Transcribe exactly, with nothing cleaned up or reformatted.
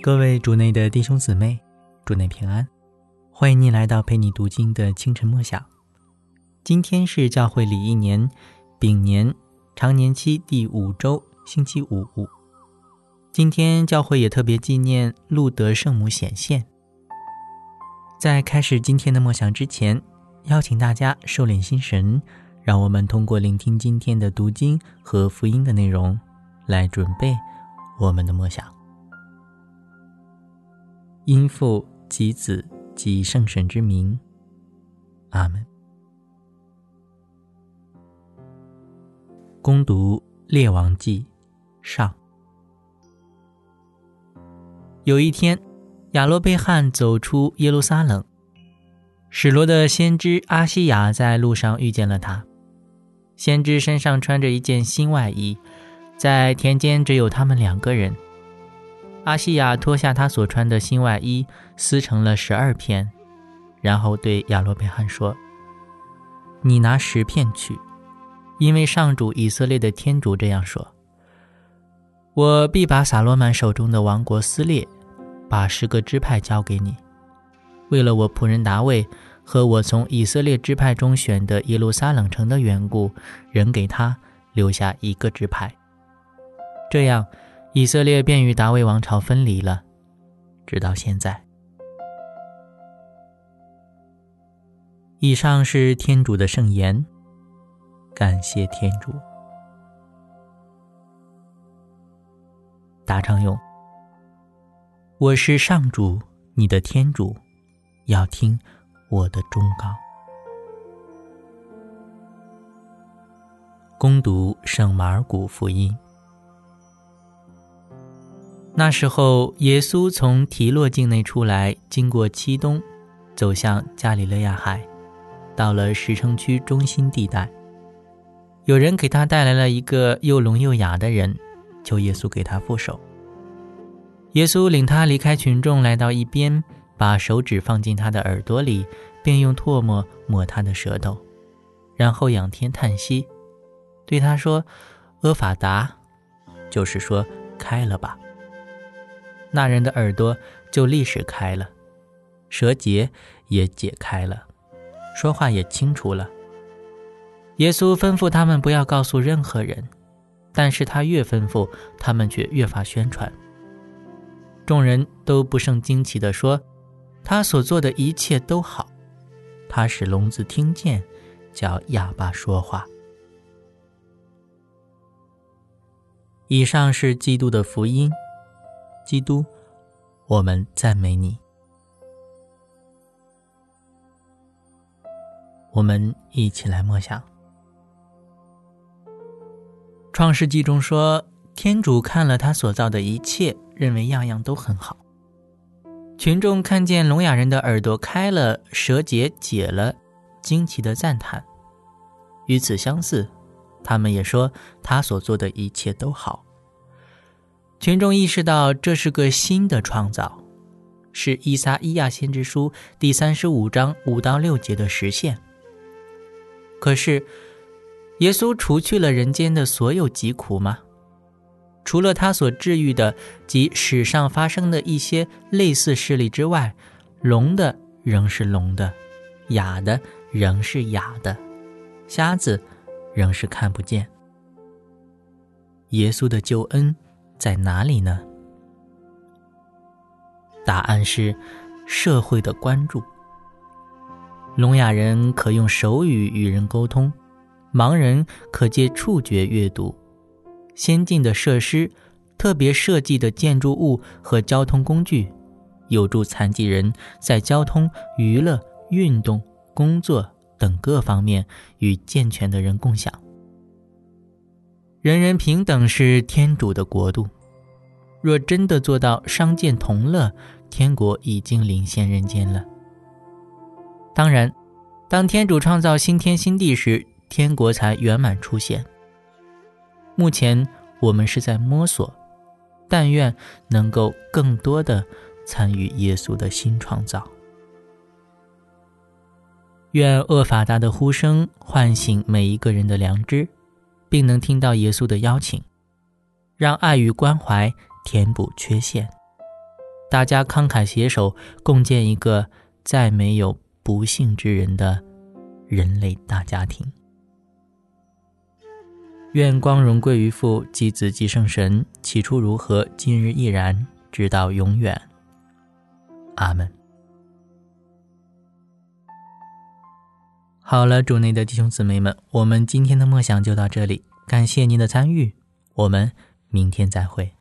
各位主内的弟兄姊妹，主内平安，欢迎您来到陪你读经的清晨默想。今天是教会里一年丙年常年期第五周星期五。今天教会也特别纪念路德圣母显现。在开始今天的默想之前，邀请大家收敛心神，让我们通过聆听今天的读经和福音的内容，来准备我们的默想。因父及子及圣神之名，阿们。恭读列王纪上。有一天，亚罗贝汉走出耶路撒冷，史罗的先知阿西雅在路上遇见了他。先知身上穿着一件新外衣，在田间只有他们两个人。阿西雅脱下他所穿的新外衣，撕成了十二片，然后对亚罗贝汉说：你拿十片去，因为上主以色列的天主这样说：我必把撒罗满手中的王国撕裂，把十个支派交给你，为了我仆人达味和我从以色列支派中选的耶路撒冷城的缘故，仍给他留下一个支派。这样以色列便与达味王朝分离了，直到现在。以上是天主的圣言，感谢天主。答唱咏：我是上主，你的天主，要听我的忠告。恭读圣马尔谷福音。那时候，耶稣从提洛境内出来，经过漆东，走向加里肋亚海，到了石城区中心地带。有人给他带来了一个又聋又哑的人，求耶稣给他覆手。耶稣领他离开群众，来到一边，把手指放进他的耳朵里，便用唾沫抹他的舌头，然后仰天叹息，对他说：阿法达，就是说开了吧。那人的耳朵就立时开了，舌结也解开了，说话也清楚了。耶稣吩咐他们不要告诉任何人，但是他越吩咐，他们却越发宣传。众人都不胜惊奇地说：他所做的一切都好，他使聋子听见，叫哑巴说话。以上是基督的福音。基督，我们赞美你。我们一起来默想。创世纪中说，天主看了他所造的一切，认为样样都很好。群众看见聋哑人的耳朵开了，舌结解了，惊奇地赞叹。与此相似，他们也说他所做的一切都好。群众意识到这是个新的创造，是依撒意亚先知书第三十五章五到六节的实现。可是耶稣除去了人间的所有疾苦吗？除了他所治愈的及史上发生的一些类似事例之外，聋的仍是聋的，哑的仍是哑的，瞎子仍是看不见。耶稣的救恩在哪里呢？答案是社会的关注。聋哑人可用手语与人沟通，盲人可借触觉阅读。先进的设施，特别设计的建筑物和交通工具，有助残疾人在交通、娱乐、运动、工作等各方面与健全的人共享。人人平等是天主的国度，若真的做到商见同乐，天国已经领先人间了。当然，当天主创造新天新地时，天国才圆满出现。目前我们是在摸索，但愿能够更多的参与耶稣的新创造。愿厄法达的呼声唤醒每一个人的良知，并能听到耶稣的邀请，让爱与关怀填补缺陷。 大家慷慨携手，共建一个再没有不幸之人的人类大家庭。愿光荣归于父，及子，及圣神，起初如何，今日亦然，直到永远。阿们。好了，主内的弟兄姊妹们，我们今天的默想就到这里，感谢您的参与，我们明天再会。